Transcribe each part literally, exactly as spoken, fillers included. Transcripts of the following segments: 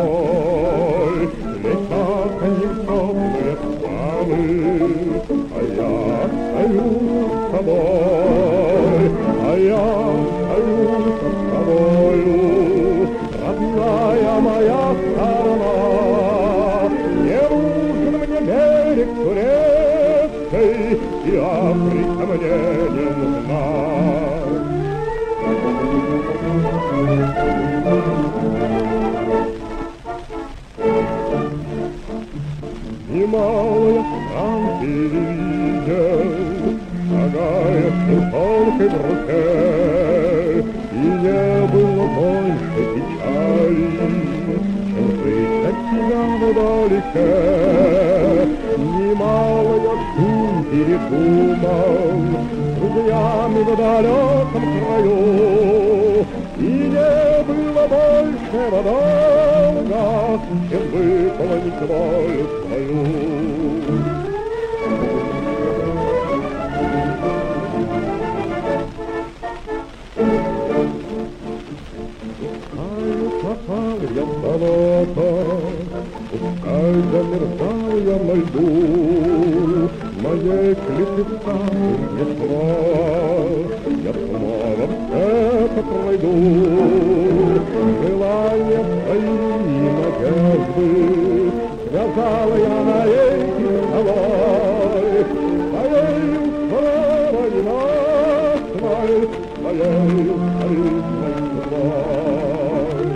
тобой. Летят они в теплые страны, а я остаюсь с тобой, а я остаюсь с тобою, родная моя сторона. Не нужен мне берег турецкий, и Африка мне не нужна. Немалая стран перевидел, шагая с тушенкой в руке, и не было больше печали, чем жить от тебя вдалеке. Немалая жизнь передумал с друзьями в далеком краю, и не было больше долга, чем выполнить волю свою. Попал я в болото, пускай замерзал я на льду, моей клятвы не слова, я снова это пройду. Желания свои надежды связала я навеки с тобой, своею славой насмой, своею харизмой судьбой.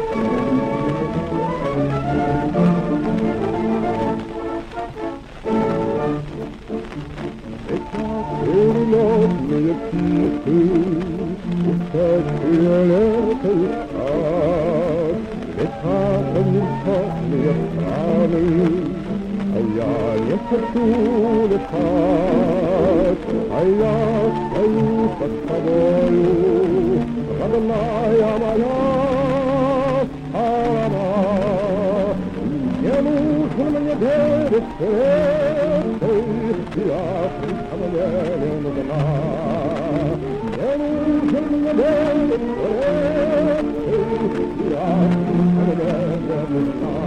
Перелетные птицы, ушедшие летают так, летят они в теплые страны, а я не хочу летать, а я стою под тобою, родная моя сторона. Не нужен мне берег светлый, и Африка мне не нужна. Не нужен мне берег светлый, и Африка мне не нужна.